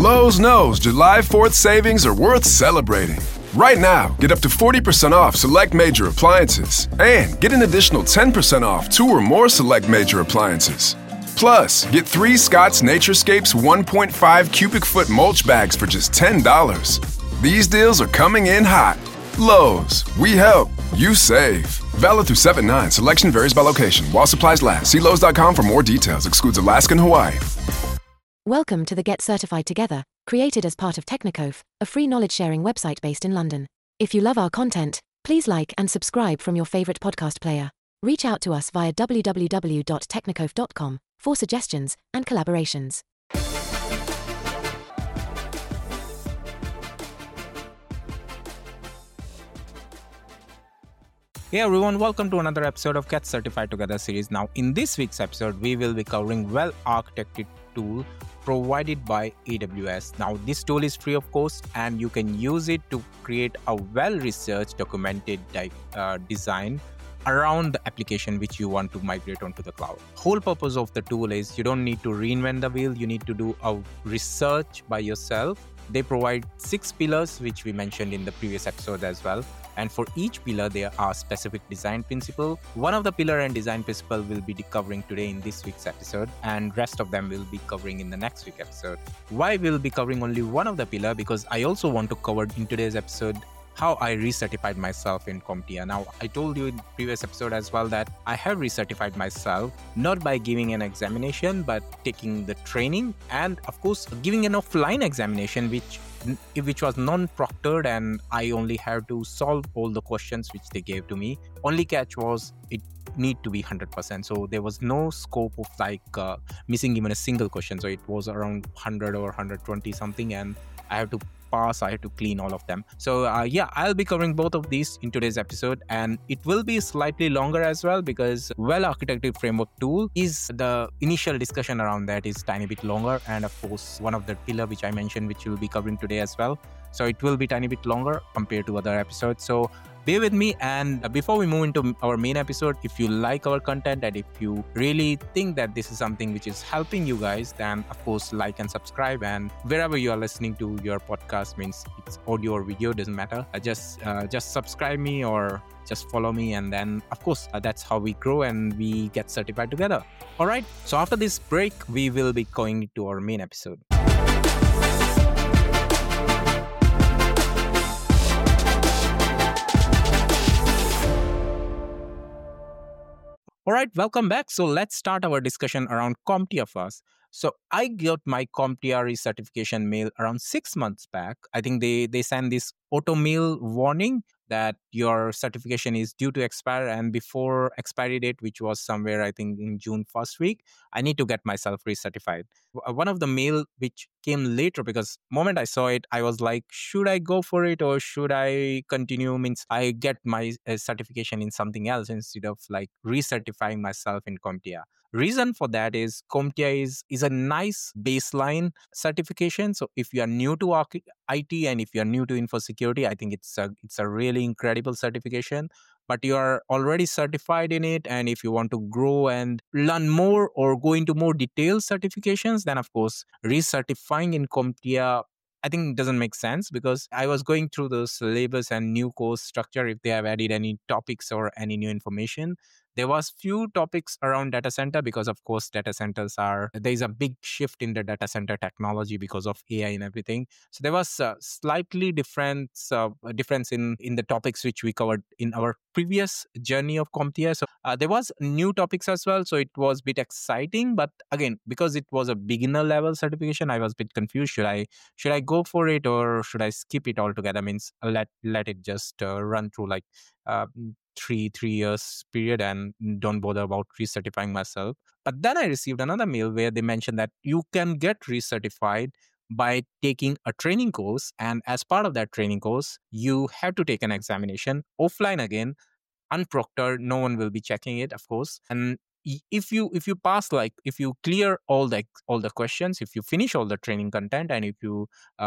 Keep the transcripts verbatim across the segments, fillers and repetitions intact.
Lowe's knows July fourth savings are worth celebrating. Right now, get up to forty percent off select major appliances and get an additional ten percent off two or more select major appliances. Plus, get three Scott's Naturescapes one point five cubic foot mulch bags for just ten dollars. These deals are coming in hot. Lowe's, we help, you save. Valid through seven nine. Selection varies by location. While supplies last. See Lowe's dot com for more details. Excludes Alaska and Hawaii. Welcome to the Get Certified Together, created as part of Technicove, a free knowledge-sharing website based in London. If you love our content, please like and subscribe from your favorite podcast player. Reach out to us via w w w dot technicove dot com for suggestions and collaborations. Hey everyone, welcome to another episode of Get Certified Together series. Now, in this week's episode, we will be covering well-architected tool provided by A W S. Now, this tool is free of course, and you can use it to create a well-researched, documented di- uh, design around the application which you want to migrate onto the cloud. Whole purpose of the tool is you don't need to reinvent the wheel. You need to do a research by yourself. They provide six pillars, which we mentioned in the previous episode as well. And for each pillar, there are specific design principles. One of the pillar and design principle will be covering today in this week's episode, and rest of them will be covering in the next week episode. Why we'll be covering only one of the pillar? Because I also want to cover in today's episode how I recertified myself in CompTIA. Now, I told you in the previous episode as well that I have recertified myself, not by giving an examination, but taking the training and, of course, giving an offline examination, which which was non-proctored, and I only had to solve all the questions which they gave to me. Only catch was it need to be one hundred percent. So there was no scope of like uh, missing even a single question. So it was around one hundred or one hundred twenty something, and I have to pass, I have to clean all of them. So uh, yeah, I'll be covering both of these in today's episode, and it will be slightly longer as well because well-architected framework tool is the initial discussion around that is tiny bit longer, and of course one of the pillar which I mentioned which we'll be covering today as well. So it will be tiny bit longer compared to other episodes. So bear with me, and before we move into our main episode, if you like our content and if you really think that this is something which is helping you guys, then of course like and subscribe, and wherever you are listening to your podcast, means it's audio or video, doesn't matter, uh, just uh, just subscribe me or just follow me, and then of course uh, that's how we grow and we get certified together. All right, so after this break we will be going to our main episode. All right, welcome back. So let's start our discussion around CompTIA first. So I got my CompTIA recertification mail around six months back. I think they they send this auto mail warning that your certification is due to expire, and before expiry date, which was somewhere I think in June first week, I need to get myself recertified. One of the mail which came later, because moment I saw it, I was like, should I go for it or should I continue? Means I get my uh, certification in something else instead of like recertifying myself in CompTIA. Reason for that is CompTIA is, is a nice baseline certification. So if you are new to I T and if you are new to info security, I think it's a, it's a really incredible certification. But you are already certified in it, and if you want to grow and learn more or go into more detailed certifications, then of course recertifying in CompTIA I think it doesn't make sense, because I was going through the syllabus and new course structure, if they have added any topics or any new information. There was few topics around data center, because of course data centers are, there is a big shift in the data center technology because of A I and everything. So there was a slightly different uh, difference in, in the topics which we covered in our previous journey of CompTIA. So uh, there was new topics as well. So it was a bit exciting, but again, because it was a beginner level certification, I was a bit confused. Should I should I go for it or should I skip it altogether? Means let let it just uh, run through like uh, three three years period and don't bother about recertifying myself. But then I received another mail where they mentioned that you can get recertified by taking a training course, and as part of that training course you have to take an examination offline again, unproctored. No one will be checking it, of course. And if you if you pass, like if you clear all the all the questions, if you finish all the training content, and if you uh,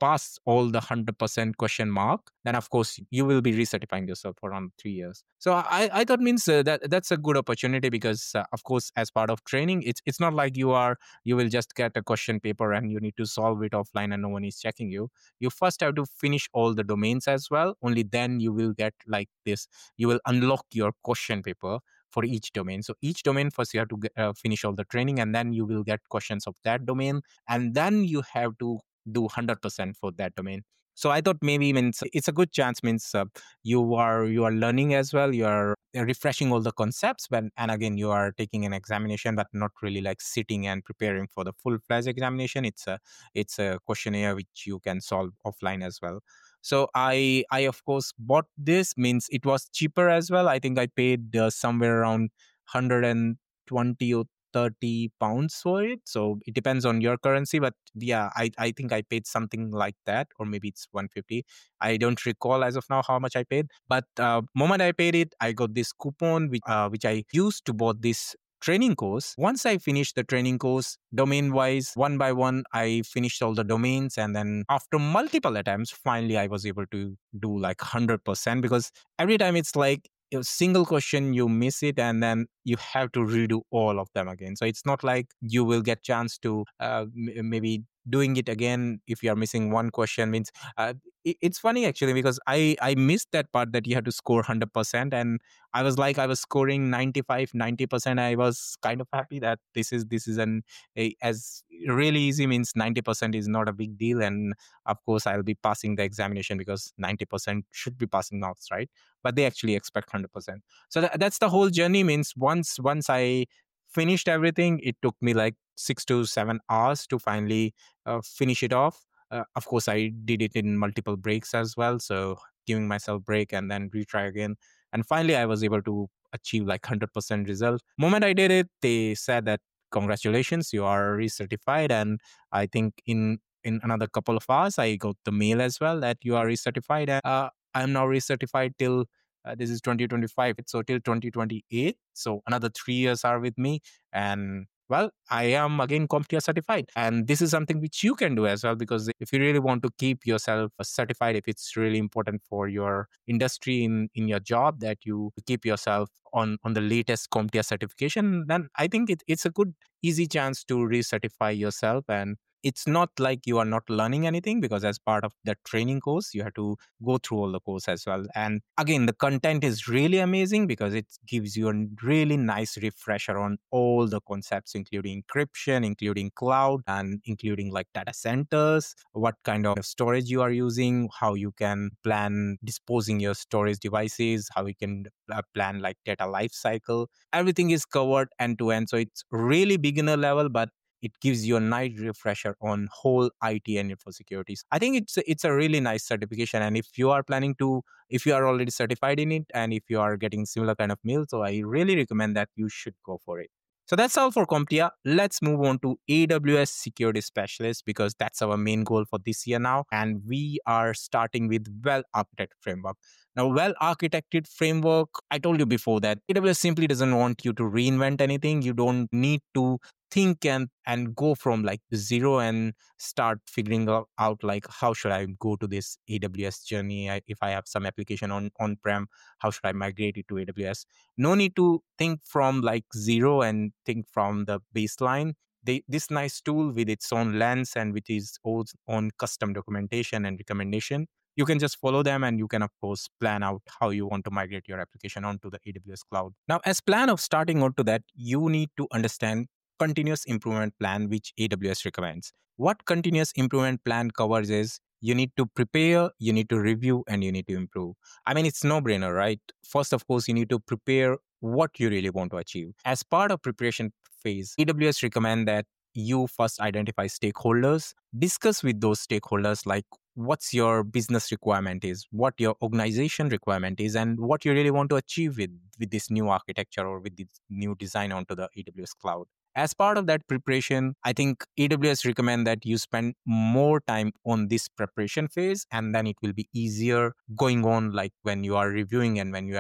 pass all the one hundred percent question mark, then of course you will be recertifying yourself for around three years. So I, I thought means uh, that that's a good opportunity because uh, of course as part of training, it's it's not like you are you will just get a question paper and you need to solve it offline and no one is checking you. You first have to finish all the domains as well. Only then you will get like this. You will unlock your question paper for each domain. So each domain first you have to get, uh, finish all the training, and then you will get questions of that domain, and then you have to do one hundred percent for that domain. So I thought maybe means it's a good chance means uh, you are you are learning as well. You are refreshing all the concepts, but and again you are taking an examination, but not really like sitting and preparing for the full fledged examination. It's a it's a questionnaire which you can solve offline as well. So I I of course bought this. Means it was cheaper as well. I think I paid uh, somewhere around one hundred twenty or thirty pounds for it. So it depends on your currency, but yeah, I, I think I paid something like that, or maybe it's one hundred fifty. I don't recall as of now how much I paid, but uh, moment I paid it, I got this coupon which uh, which I used to bought this training course. Once I finished the training course, domain wise, one by one, I finished all the domains. And then after multiple attempts, finally, I was able to do like one hundred percent, because every time it's like a single question, you miss it, and then you have to redo all of them again. So it's not like you will get chance to uh, m- maybe doing it again if you are missing one question. Means uh, it, it's funny actually, because I, I missed that part that you have to score one hundred percent, and I was like I was scoring ninety-five, ninety percent. I was kind of happy that this is this is an a, as really easy. Means ninety percent is not a big deal, and of course I'll be passing the examination because ninety percent should be passing marks, right? But they actually expect one hundred percent. So that, that's the whole journey. Means once once I finished everything, it took me like six to seven hours to finally uh, finish it off. Uh, of course, I did it in multiple breaks as well. So giving myself break and then retry again. And finally, I was able to achieve like one hundred percent result. Moment I did it, they said that congratulations, you are recertified. And I think in in another couple of hours, I got the mail as well that you are recertified. And uh, I'm now recertified till uh, this is twenty twenty-five. So till twenty twenty-eight. So another three years are with me. And well, I am again CompTIA certified. And this is something which you can do as well, because if you really want to keep yourself certified, if it's really important for your industry in, in your job that you keep yourself on, on the latest CompTIA certification, then I think it, it's a good, easy chance to recertify yourself. And it's not like you are not learning anything, because as part of the training course, you have to go through all the course as well. And again, the content is really amazing because it gives you a really nice refresher on all the concepts, including encryption, including cloud, and including like data centers, what kind of storage you are using, how you can plan disposing your storage devices, how you can uh, plan like data lifecycle. Everything is covered end to end. So it's really beginner level, but it gives you a nice refresher on whole I T and info security. I think it's a, it's a really nice certification. And if you are planning to, if you are already certified in it, and if you are getting similar kind of mail, so I really recommend that you should go for it. So that's all for CompTIA. Let's move on to A W S Security Specialist, because that's our main goal for this year now. And we are starting with well-architected framework. Now, well-architected framework, I told you before that A W S simply doesn't want you to reinvent anything. You don't need to think and and go from like zero and start figuring out, out like how should I go to this A W S journey. I, if I have some application on on-prem, how should I migrate it to A W S? No need to think from like zero and think from the baseline. They, this nice tool with its own lens and with its own, own custom documentation and recommendation, you can just follow them, and you can of course plan out how you want to migrate your application onto the A W S cloud. Now, as plan of starting onto that, you need to understand continuous improvement plan which A W S recommends. What continuous improvement plan covers is you need to prepare, you need to review, and you need to improve. I mean, it's no brainer, right? First, of course, you need to prepare what you really want to achieve. As part of preparation phase, A W S recommend that you first identify stakeholders, discuss with those stakeholders like what's your business requirement is, what your organization requirement is, and what you really want to achieve with, with this new architecture or with this new design onto the A W S cloud. As part of that preparation, I think A W S recommend that you spend more time on this preparation phase, and then it will be easier going on like when you are reviewing and when you are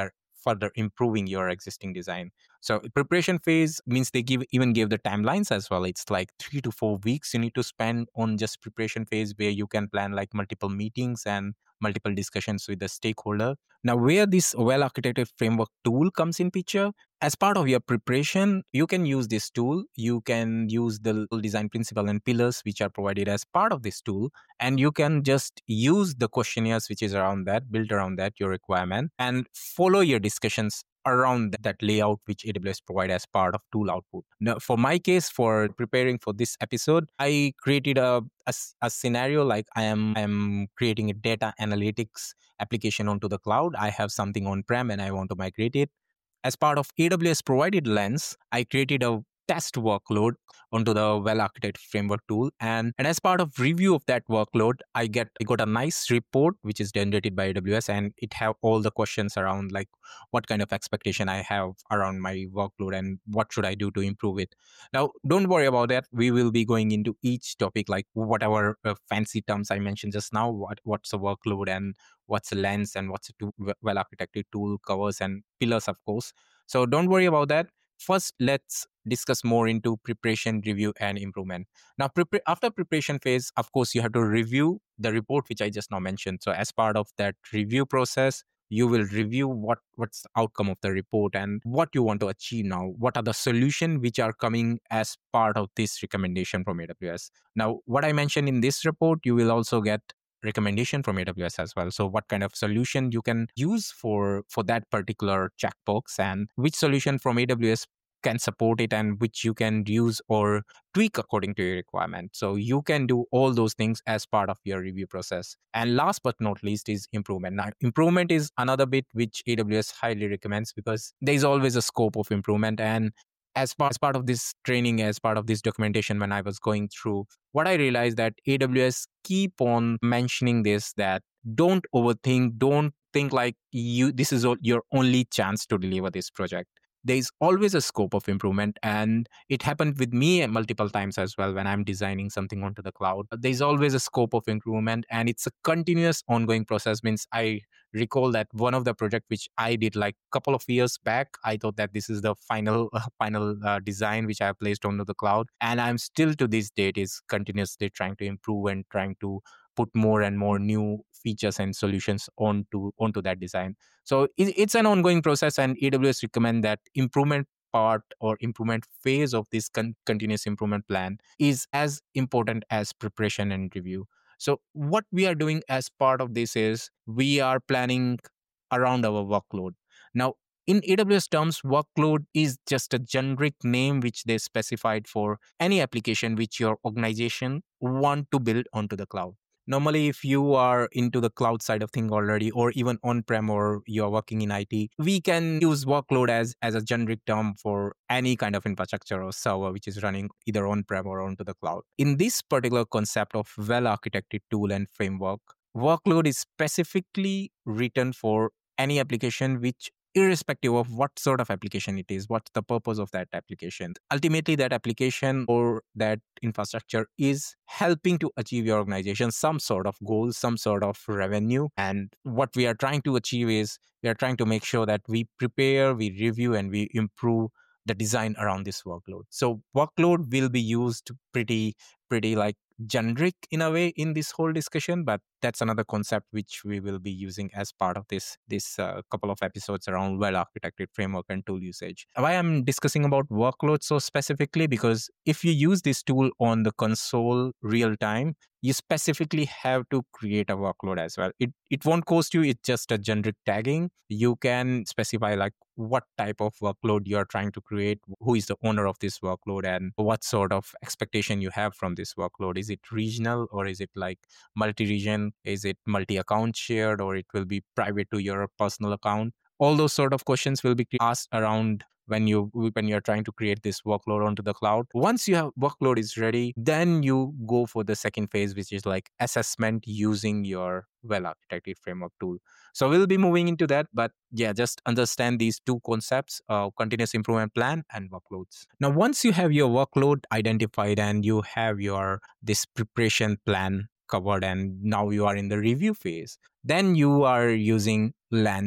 further improving your existing design. So preparation phase means they give even give the timelines as well. It's like three to four weeks you need to spend on just preparation phase, where you can plan like multiple meetings and multiple discussions with the stakeholder. Now, where this well-architected framework tool comes in picture, as part of your preparation, you can use this tool. You can use the design principle and pillars which are provided as part of this tool, and you can just use the questionnaires which is around that, built around that, your requirement, and follow your discussions around that layout which A W S provide as part of tool output. Now, for my case, for preparing for this episode, I created a, a, a scenario like I am I am creating a data analytics application onto the cloud. I have something on-prem and I want to migrate it. As part of A W S provided Lens, I created a test workload onto the well-architected framework tool. And, and as part of review of that workload, I get I got a nice report which is generated by A W S, and it have all the questions around like what kind of expectation I have around my workload and what should I do to improve it. Now, don't worry about that. We will be going into each topic, like whatever uh, fancy terms I mentioned just now, what what's a workload and what's a lens and what's a tool, well-architected tool covers and pillars, of course. So don't worry about that. First, let's discuss more into preparation, review, and improvement. Now, prepare, after preparation phase, of course, you have to review the report, which I just now mentioned. So as part of that review process, you will review what, what's the outcome of the report and what you want to achieve now. What are the solutions which are coming as part of this recommendation from A W S? Now, what I mentioned in this report, you will also get recommendation from A W S as well. So what kind of solution you can use for, for that particular checkbox, and which solution from A W S can support it and which you can use or tweak according to your requirement. So you can do all those things as part of your review process. And last but not least is improvement. Now, improvement is another bit which A W S highly recommends, because there is always a scope of improvement. And as part, as part of this training, as part of this documentation, when I was going through, what I realized that A W S keep on mentioning this, that don't overthink, don't think like you this is your only chance to deliver this project. There is always a scope of improvement, and it happened with me multiple times as well when I'm designing something onto the cloud. There's always a scope of improvement, and it's a continuous ongoing process. Means I recall that one of the project which I did like a couple of years back, I thought that this is the final uh, final uh, design which I have placed onto the cloud, and I'm still to this date is continuously trying to improve and trying to put more and more new features and solutions onto onto that design. So it, it's an ongoing process, and A W S recommend that improvement part or improvement phase of this con- continuous improvement plan is as important as preparation and review. So what we are doing as part of this is we are planning around our workload. Now, in A W S terms, workload is just a generic name which they specified for any application which your organization want to build onto the cloud. Normally, if you are into the cloud side of thing already, or even on-prem, or you're working in I T, we can use workload as, as a generic term for any kind of infrastructure or server which is running either on-prem or onto the cloud. In this particular concept of well-architected tool and framework, workload is specifically written for any application which, irrespective of what sort of application it is, what's the purpose of that application. Ultimately, that application or that infrastructure is helping to achieve your organization some sort of goal, some sort of revenue. And what we are trying to achieve is we are trying to make sure that we prepare, we review, and we improve the design around this workload. So workload will be used pretty, pretty like generic in a way in this whole discussion, but that's another concept which we will be using as part of this this uh, couple of episodes around well-architected framework and tool usage. Why I'm discussing about workload so specifically, because if you use this tool on the console real time, you specifically have to create a workload as well. It it won't cost you, it's just a generic tagging. You can specify like what type of workload you're trying to create, who is the owner of this workload, and what sort of expectation you have from this workload. Is it regional, or is it like multi-region? Is it multi-account shared, or it will be private to your personal account? All those sort of questions will be asked around when you when you're trying to create this workload onto the cloud. Once your workload is ready, then you go for the second phase, which is like assessment using your well-architected framework tool. So we'll be moving into that, but yeah, just understand these two concepts, uh, continuous improvement plan and workloads. Now, once you have your workload identified and you have your this preparation plan covered, and now you are in the review phase, then you are using Lens.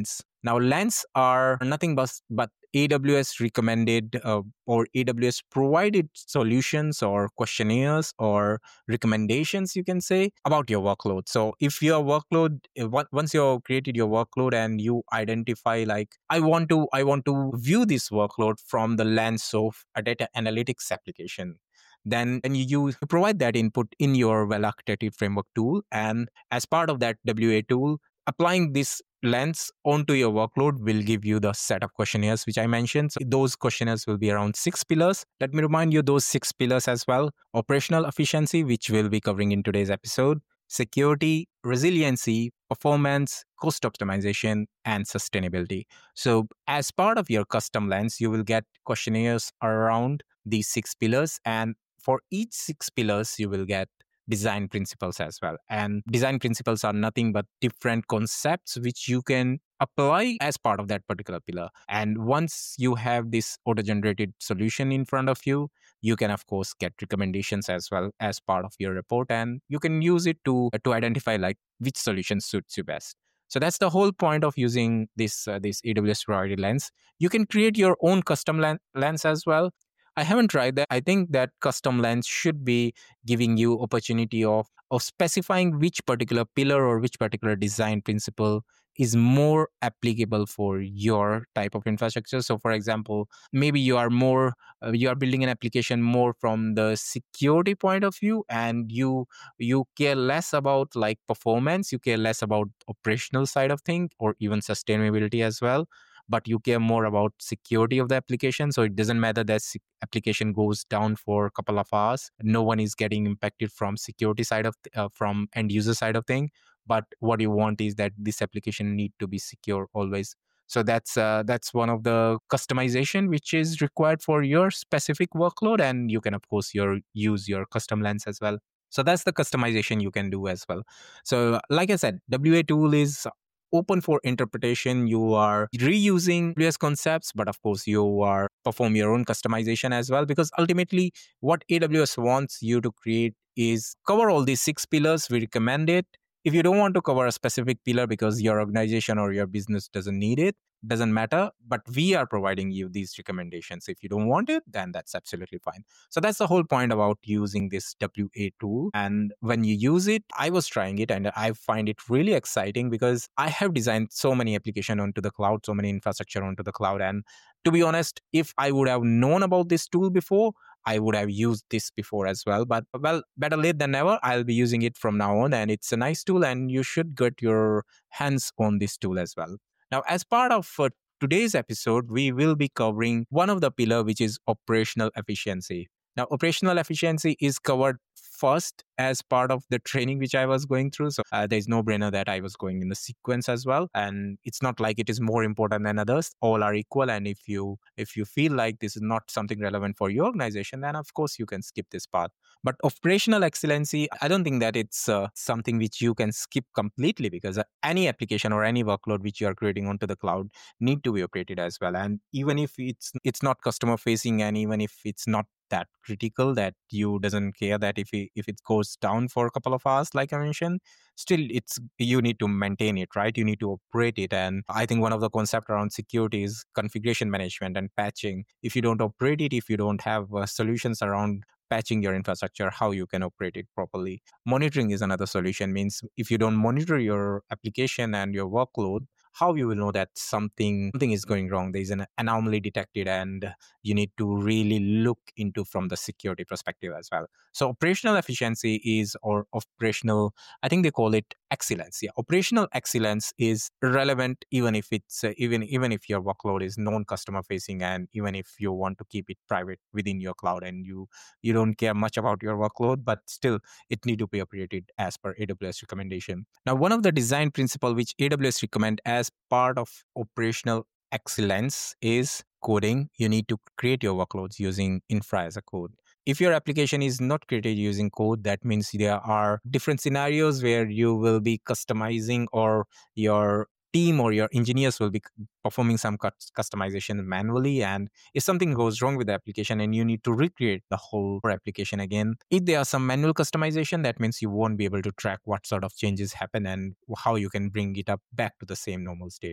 Now, lens are nothing but, but A W S recommended uh, or A W S provided solutions or questionnaires or recommendations, you can say, about your workload. So if your workload, once you've created your workload and you identify like, I want to, I want to view this workload from the lens of a data analytics application, then and you provide that input in your well-architected framework tool. And as part of that W A tool, applying this lens onto your workload will give you the set of questionnaires which I mentioned. So those questionnaires will be around six pillars. Let me remind you those six pillars as well. Operational efficiency, which we'll be covering in today's episode. Security, resiliency, performance, cost optimization, and sustainability. So as part of your custom lens, you will get questionnaires around these six pillars. And for each six pillars, you will get design principles as well. And design principles are nothing but different concepts which you can apply as part of that particular pillar. And once you have this auto-generated solution in front of you, you can of course get recommendations as well as part of your report, and you can use it to to identify like which solution suits you best. So that's the whole point of using this uh, this A W S provided lens. You can create your own custom lens as well. I haven't tried that. I think that custom lens should be giving you opportunity of, of specifying which particular pillar or which particular design principle is more applicable for your type of infrastructure. So for example, maybe you are more, uh, you are building an application more from the security point of view, and you, you care less about like performance, you care less about operational side of things or even sustainability as well, but you care more about security of the application. So it doesn't matter that application goes down for a couple of hours. No one is getting impacted from security side of, uh, from end user side of thing. But what you want is that this application need to be secure always. So that's uh, that's one of the customization which is required for your specific workload. And you can, of course, your, use your custom lens as well. So that's the customization you can do as well. So like I said, W A tool is open for interpretation. You are reusing A W S concepts, but of course you are perform your own customization as well, because ultimately what A W S wants you to create is cover all these six pillars. We recommend it. If you don't want to cover a specific pillar because your organization or your business doesn't need it, doesn't matter, but we are providing you these recommendations. If you don't want it, then that's absolutely fine. So that's the whole point about using this W A tool. And when you use it, I was trying it and I find it really exciting because I have designed so many applications onto the cloud, so many infrastructure onto the cloud. And to be honest, if I would have known about this tool before, I would have used this before as well. But well, better late than never. I'll be using it from now on, and it's a nice tool, and you should get your hands on this tool as well. Now, as part of uh, today's episode, we will be covering one of the pillar, which is operational efficiency. Now, operational efficiency is covered first as part of the training which I was going through. So uh, there's no brainer that I was going in the sequence as well. And it's not like it is more important than others. All are equal. And if you if you feel like this is not something relevant for your organization, then of course you can skip this part. But operational excellency, I don't think that it's uh, something which you can skip completely, because uh, any application or any workload which you are creating onto the cloud need to be operated as well. And even if it's it's not customer facing, and even if it's not that critical that you doesn't care that if it, if it goes down for a couple of hours, like I mentioned, still it's you need to maintain it, right? You need to operate it. And I think one of the concept around security is configuration management and patching. If you don't operate it, if you don't have uh, solutions around patching your infrastructure, how you can operate it properly. Monitoring is another solution. Means if you don't monitor your application and your workload, how you will know that something something is going wrong, there is an anomaly detected, and you need to really look into from the security perspective as well. So operational efficiency is, or operational, I think they call it excellence. Yeah, operational excellence is relevant even if it's uh, even even if your workload is non-customer facing, and even if you want to keep it private within your cloud, and you you don't care much about your workload, but still it need to be operated as per A W S recommendation. Now, one of the design principle which A W S recommend as part of operational excellence is coding. You need to create your workloads using infra as a code. If your application is not created using code, that means there are different scenarios where you will be customizing, or your team or your engineers will be performing some customization manually. And if something goes wrong with the application and you need to recreate the whole application again, if there are some manual customization, that means you won't be able to track what sort of changes happen and how you can bring it up back to the same normal state.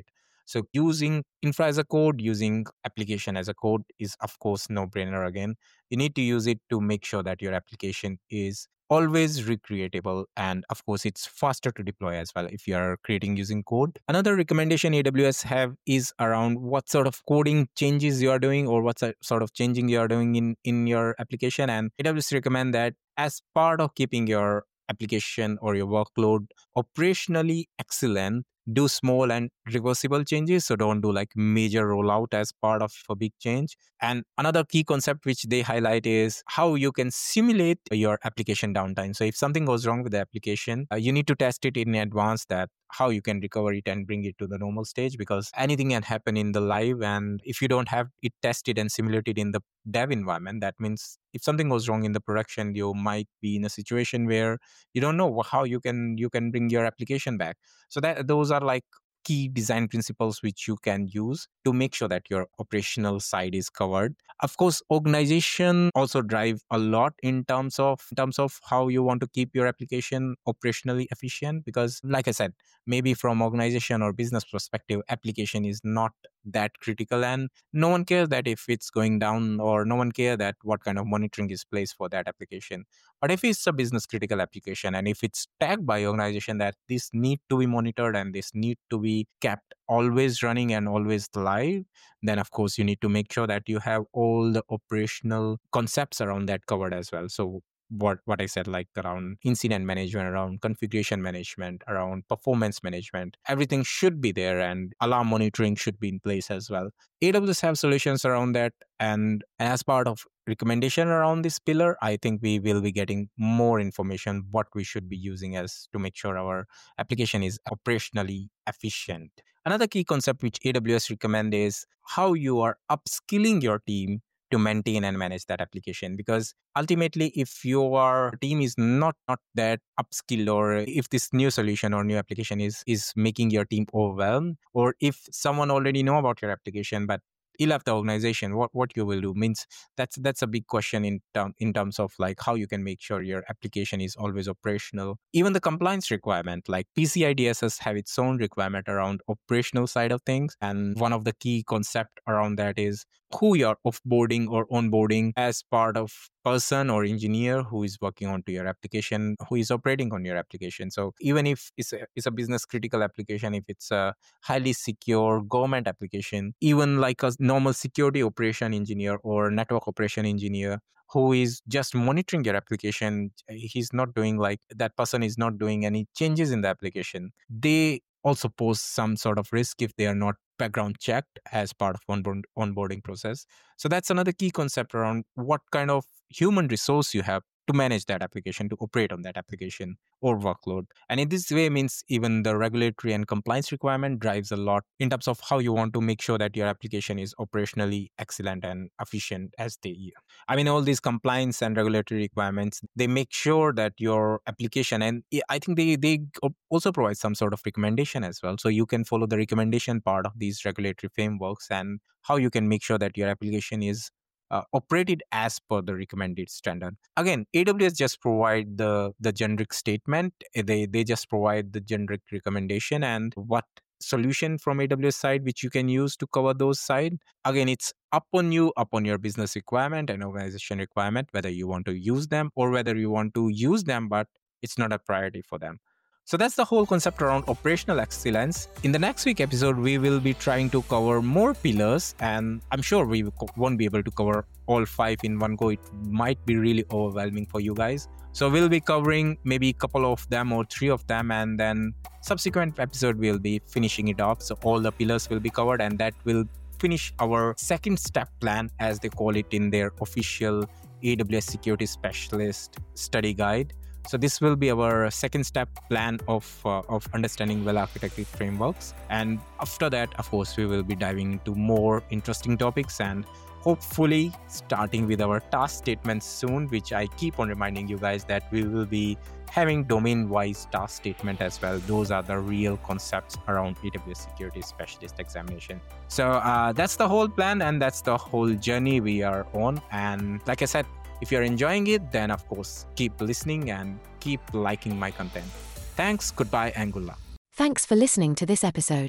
So using infra as a code, using application as a code is, of course, no-brainer again. You need to use it to make sure that your application is always recreatable, and of course it's faster to deploy as well if you are creating using code. Another recommendation A W S have is around what sort of coding changes you are doing or what sort of changing you are doing in in your application, and A W S recommend that as part of keeping your application or your workload operationally excellent, do small and reversible changes. So don't do like major rollout as part of a big change. And another key concept which they highlight is how you can simulate your application downtime. So if something goes wrong with the application, uh, you need to test it in advance, that how you can recover it and bring it to the normal stage, because anything can happen in the live. And if you don't have it tested and simulated in the dev environment, that means if something goes wrong in the production, you might be in a situation where you don't know how you can you can bring your application back. So that those are like key design principles which you can use to make sure that your operational side is covered. Of course, organization also drive a lot in terms of in terms of how you want to keep your application operationally efficient, because like I said, maybe from organization or business perspective, application is not that critical and no one cares that if it's going down, or no one cares that what kind of monitoring is placed for that application. But if it's a business critical application and if it's tagged by organization that this need to be monitored and this need to be kept always running and always live, then of course you need to make sure that you have all the operational concepts around that covered as well. So what what I said, like around incident management, around configuration management, around performance management, everything should be there, and alarm monitoring should be in place as well. A W S have solutions around that, and as part of recommendation around this pillar, I think we will be getting more information what we should be using as to make sure our application is operationally efficient. Another key concept which A W S recommend is how you are upskilling your team to maintain and manage that application, because ultimately if your team is not not that upskilled, or if this new solution or new application is is making your team overwhelmed, or if someone already know about your application but you left the organization, what what you will do means that's that's a big question in term in terms of like how you can make sure your application is always operational. Even the compliance requirement, like P C I D S S have its own requirement around operational side of things, and one of the key concept around that is who you're offboarding or onboarding as part of person or engineer who is working onto your application, who is operating on your application. So even if it's a, it's a business critical application, if it's a highly secure government application, even like a normal security operation engineer or network operation engineer who is just monitoring your application, he's not doing like that person is not doing any changes in the application. They also pose some sort of risk if they are not background checked as part of onboard, onboarding process. So that's another key concept around what kind of human resource you have to manage that application, to operate on that application or workload. And in this way means even the regulatory and compliance requirement drives a lot in terms of how you want to make sure that your application is operationally excellent and efficient as they are. I mean, all these compliance and regulatory requirements, they make sure that your application, and I think they, they also provide some sort of recommendation as well. So you can follow the recommendation part of these regulatory frameworks and how you can make sure that your application is Uh, operated as per the recommended standard. Again, A W S just provide the, the generic statement. They, they just provide the generic recommendation and what solution from A W S side which you can use to cover those side. Again, it's up on you, up on your business requirement and organization requirement, whether you want to use them or whether you want to use them, but it's not a priority for them. So that's the whole concept around operational excellence. In the next week episode, we will be trying to cover more pillars, and I'm sure we won't be able to cover all five in one go. It might be really overwhelming for you guys. So we'll be covering maybe a couple of them or three of them, and then subsequent episode we'll be finishing it off. So all the pillars will be covered, and that will finish our second step plan, as they call it in their official A W S Security Specialist study guide. So this will be our second step plan of uh, of understanding well-architected frameworks. And after that, of course, we will be diving into more interesting topics and hopefully starting with our task statements soon, which I keep on reminding you guys that we will be having domain-wise task statement as well. Those are the real concepts around A W S Security Specialist examination. So uh, that's the whole plan, and that's the whole journey we are on. And like I said, if you're enjoying it, then of course, keep listening and keep liking my content. Thanks, goodbye, and good luck. Thanks for listening to this episode.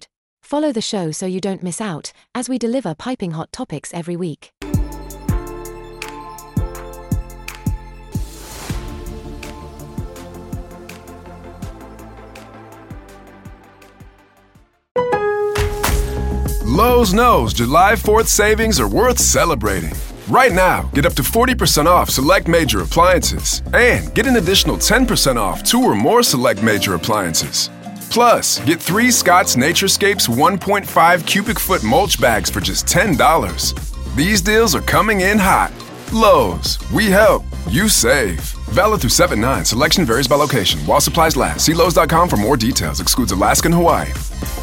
Follow the show so you don't miss out, as we deliver piping hot topics every week. Lowe's knows July fourth savings are worth celebrating. Right now, get up to forty percent off select major appliances and get an additional ten percent off two or more select major appliances. Plus, get three Scott's Naturescapes one point five cubic foot mulch bags for just ten dollars. These deals are coming in hot. Lowe's, we help, you save. Valid through seven nine. Selection varies by location. While supplies last. See Lowe's dot com for more details. Excludes Alaska and Hawaii.